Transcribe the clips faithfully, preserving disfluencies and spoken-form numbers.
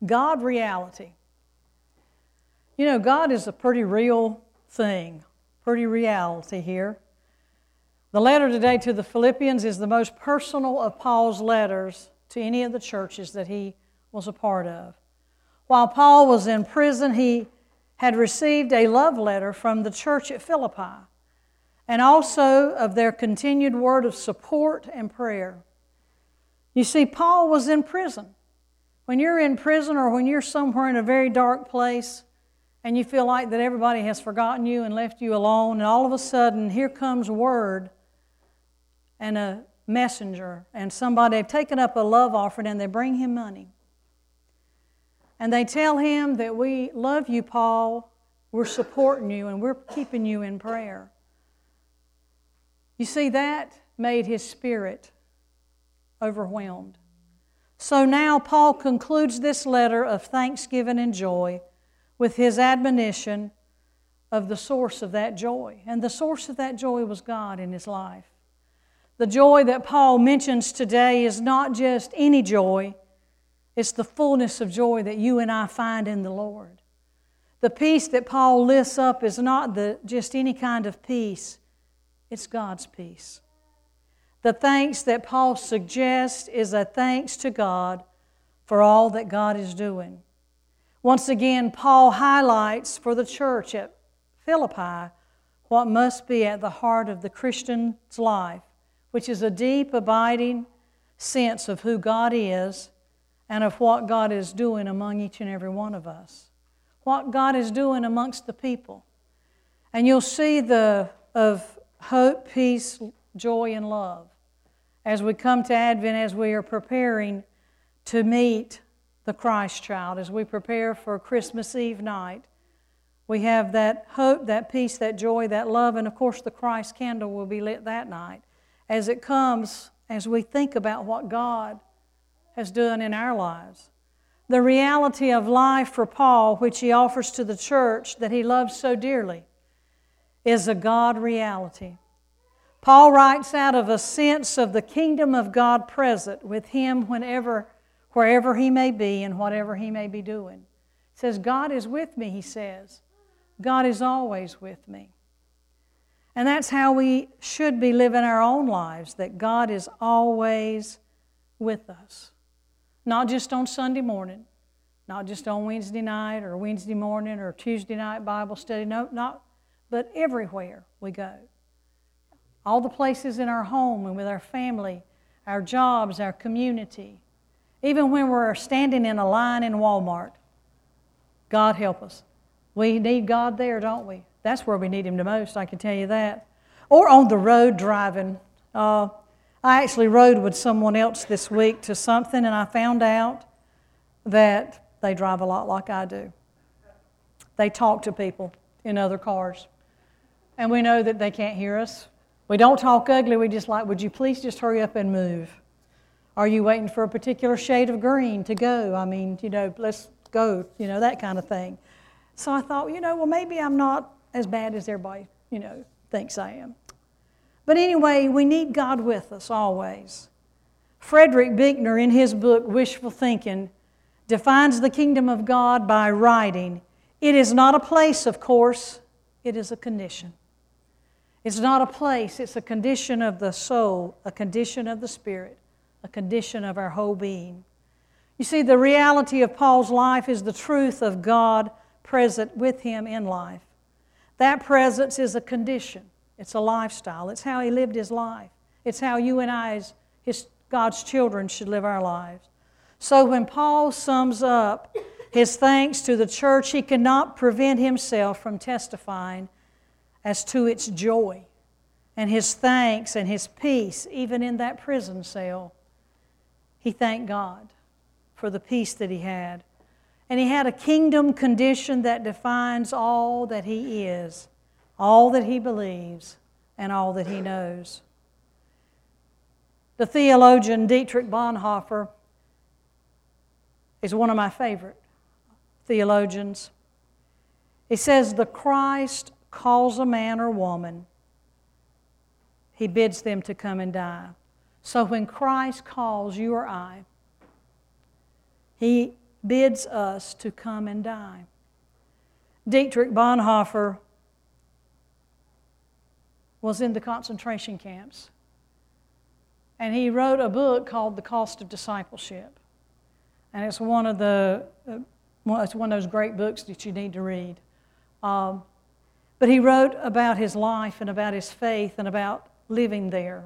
God reality. You know, God is a pretty real thing, pretty reality here. The letter today to the Philippians is the most personal of Paul's letters to any of the churches that he was a part of. While Paul was in prison, he had received a love letter from the church at Philippi, and also of their continued word of support and prayer. You see, Paul was in prison. When you're in prison or when you're somewhere in a very dark place and you feel like that everybody has forgotten you and left you alone, and all of a sudden here comes word and a messenger and somebody, they've taken up a love offering and they bring him money. And they tell him that we love you, Paul, we're supporting you and we're keeping you in prayer. You see, that made his spirit overwhelmed. So now Paul concludes this letter of thanksgiving and joy with his admonition of the source of that joy. And the source of that joy was God in his life. The joy that Paul mentions today is not just any joy, it's the fullness of joy that you and I find in the Lord. The peace that Paul lists up is not the, just any kind of peace, it's God's peace. The thanks that Paul suggests is a thanks to God for all that God is doing. Once again, Paul highlights for the church at Philippi what must be at the heart of the Christian's life, which is a deep, abiding sense of who God is and of what God is doing among each and every one of us. What God is doing amongst the people. And you'll see the of hope, peace, joy, and love as we come to Advent, as we are preparing to meet the Christ child, as we prepare for Christmas Eve night. We have that hope, that peace, that joy, that love, and of course the Christ candle will be lit that night as it comes, as we think about what God has done in our lives. The reality of life for Paul, which he offers to the church that he loves so dearly, is a God reality. Paul writes out of a sense of the kingdom of God present with him whenever, wherever he may be and whatever he may be doing. He says, God is with me, he says. God is always with me. And that's how we should be living our own lives, that God is always with us. Not just on Sunday morning, not just on Wednesday night or Wednesday morning or Tuesday night Bible study, no, not, but everywhere we go. All the places in our home and with our family, our jobs, our community. Even when we're standing in a line in Walmart, God help us. We need God there, don't we? That's where we need Him the most, I can tell you that. Or on the road driving. Uh, I actually rode with someone else this week to something, and I found out that they drive a lot like I do. They talk to people in other cars. And we know that they can't hear us. We don't talk ugly, we just like, would you please just hurry up and move? Are you waiting for a particular shade of green to go? I mean, you know, let's go, you know, that kind of thing. So I thought, you know, well, maybe I'm not as bad as everybody, you know, thinks I am. But anyway, we need God with us always. Frederick Buechner, in his book, Wishful Thinking, defines the kingdom of God by writing, it is not a place, of course, it is a condition. It's not a place, it's a condition of the soul, a condition of the spirit, a condition of our whole being. You see, the reality of Paul's life is the truth of God present with him in life. That presence is a condition. It's a lifestyle. It's how he lived his life. It's how you and I, as his, God's children, should live our lives. So when Paul sums up his thanks to the church, he cannot prevent himself from testifying as to its joy and his thanks and his peace, even in that prison cell. He thanked God for the peace that he had. And he had a kingdom condition that defines all that he is, all that he believes, and all that he knows. The theologian Dietrich Bonhoeffer is one of my favorite theologians. He says, the Christ calls a man or woman, he bids them to come and die. So when Christ calls you or I, he bids us to come and die. Dietrich Bonhoeffer was in the concentration camps, and he wrote a book called The Cost of Discipleship. And it's one of the uh, well, it's one of those great books that you need to read. Um, but he wrote about his life and about his faith and about living there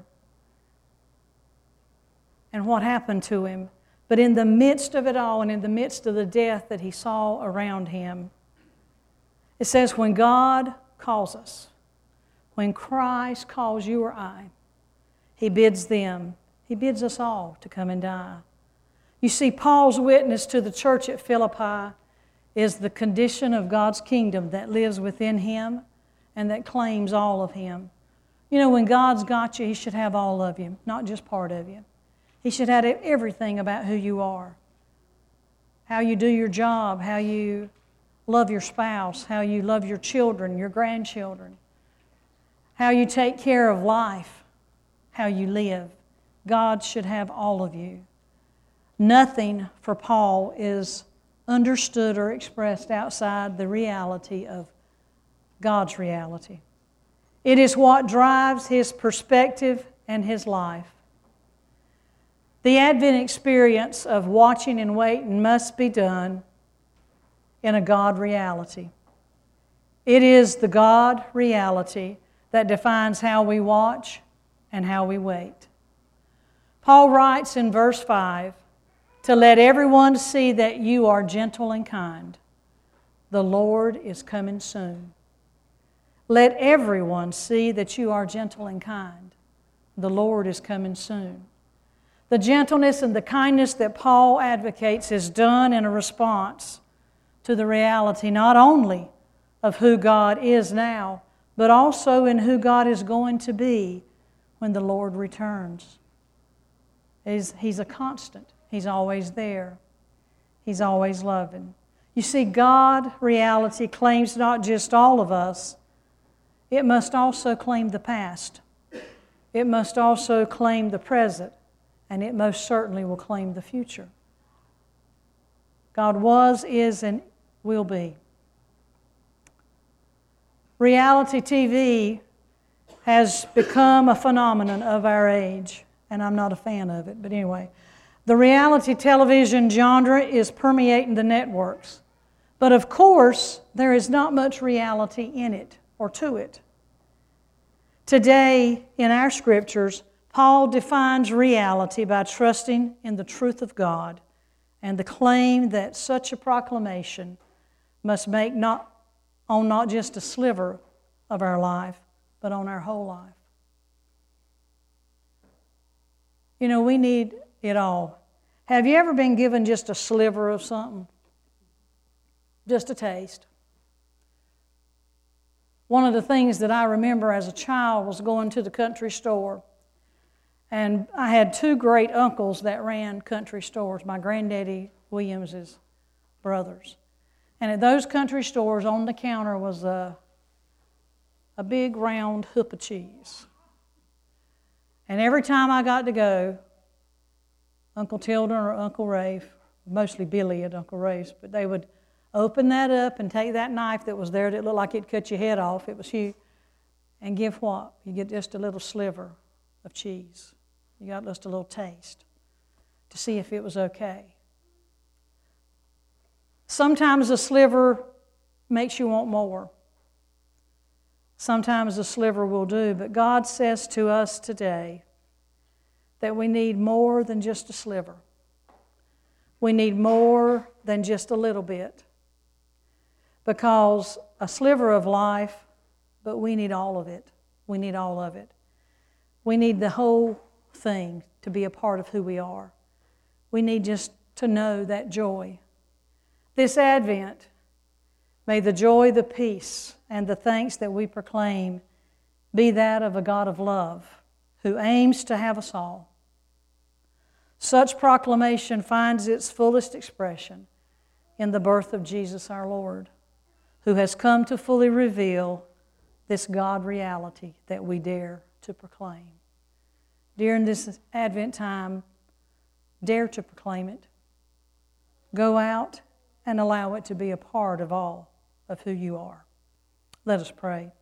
and what happened to him. But in the midst of it all and in the midst of the death that he saw around him, it says, when God calls us, when Christ calls you or I, He bids them, He bids us all to come and die. You see, Paul's witness to the church at Philippi is the condition of God's kingdom that lives within him and that claims all of him. You know, when God's got you, He should have all of you, not just part of you. He should have everything about who you are. How you do your job, how you love your spouse, how you love your children, your grandchildren, how you take care of life, how you live. God should have all of you. Nothing for Paul is understood or expressed outside the reality of God's reality. It is what drives his perspective and his life. The Advent experience of watching and waiting must be done in a God reality. It is the God reality that defines how we watch and how we wait. Paul writes in verse five, to let everyone see that you are gentle and kind. The Lord is coming soon. Let everyone see that you are gentle and kind. The Lord is coming soon. The gentleness and the kindness that Paul advocates is done in a response to the reality not only of who God is now, but also in who God is going to be when the Lord returns. He's, he's a constant. He's always there. He's always loving. You see, God reality claims not just all of us, it must also claim the past. It must also claim the present, and it most certainly will claim the future. God was, is, and will be. Reality T V has become a phenomenon of our age, and I'm not a fan of it, but anyway. The reality television genre is permeating the networks. But of course, there is not much reality in it or to it. Today, in our scriptures, Paul defines reality by trusting in the truth of God and the claim that such a proclamation must make not on not just a sliver of our life, but on our whole life. You know, we need it all. Have you ever been given just a sliver of something? Just a taste. One of the things that I remember as a child was going to the country store. And I had two great uncles that ran country stores, my granddaddy Williams's brothers. And at those country stores on the counter was a, a big round hoop of cheese. And every time I got to go, Uncle Tilden or Uncle Rafe, mostly Billy at Uncle Rafe's, but they would open that up and take that knife that was there that looked like it'd cut your head off, it was huge, and give what? You get just a little sliver of cheese. You got just a little taste to see if it was okay. Sometimes a sliver makes you want more. Sometimes a sliver will do, but God says to us today that we need more than just a sliver. We need more than just a little bit. Because a sliver of life, but we need all of it. We need all of it. We need the whole thing to be a part of who we are. We need just to know that joy. This Advent, may the joy, the peace, and the thanks that we proclaim be that of a God of love who aims to have us all. Such proclamation finds its fullest expression in the birth of Jesus our Lord, who has come to fully reveal this God reality that we dare to proclaim. During this Advent time, dare to proclaim it. Go out and allow it to be a part of all of who you are. Let us pray.